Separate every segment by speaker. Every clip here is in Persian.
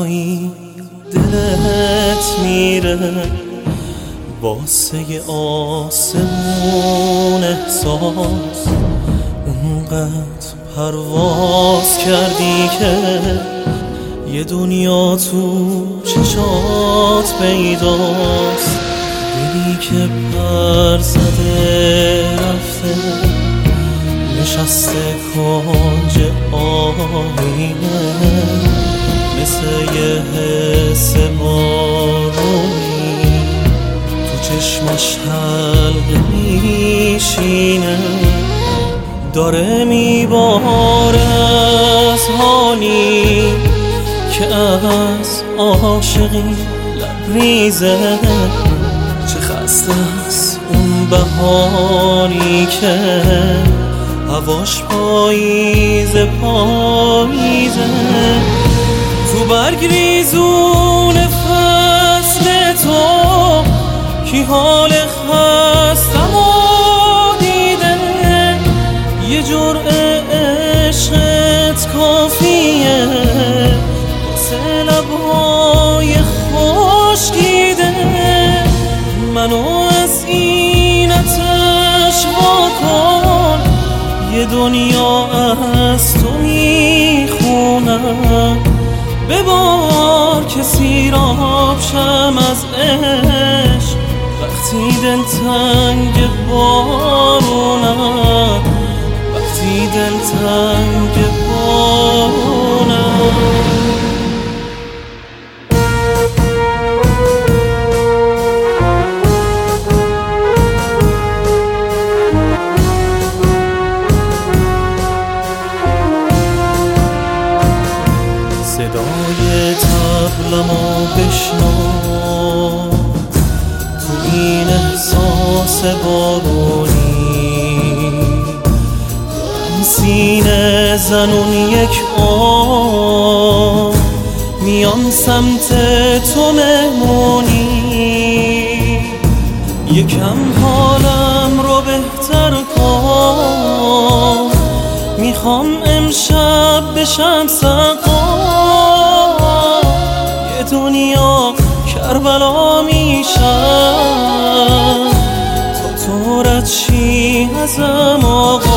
Speaker 1: پایی دلت میره، واسه آسمون احساس اونقدر پرواز کردی که یه دنیا تو چشات پیداست. دلی که پر زده رفته نشسته کنج آینه، مثل یه حس بارونی تو چشمش حلقه میشینه، داره میباره از حالی که از عاشقی لبریزه. چه خسته است اون بهاری که هواش پاییزه پاییزه، تو برگ ریزون فصل تو کی حال خستمو دیده. یه جرعه عشقت کافیه واسه لبهای خشکیده، منو از این آتش واکن، یه دنیا از تو میخونم. ببار که سیراب شم از عشق وقتی دلتنگ بارونم، وقتی دلتنگ بارونم. صدای طبلمو بشنو تو این احساس بارونی، سینه زنون یک میان سمت تو مهمونی. یکم حالم رو بهتر کن، میخوام امشب بشم سقا. یه دنیا کربلا میشم تا تو رد شی ازم آقا،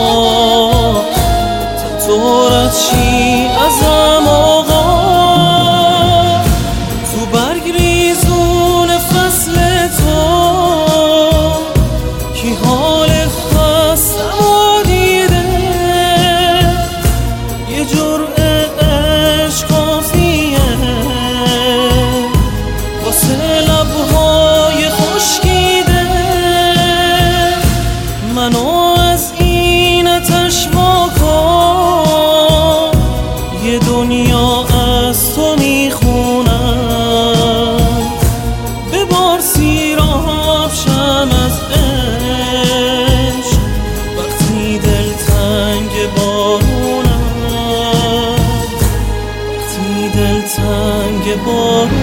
Speaker 1: تا تو رد شی ازم آقا. تو برگ ریزون فصل تو کی حال خستمو دیده. یه جرعه عشق کافیه واسه لبهای خشکیده، منو از این آتش واکن، یه دنیا از تو میخونم. ببار سیراب شم از عشق وقتی دلتنگ بارونم، وقتی دلتنگ بارونم.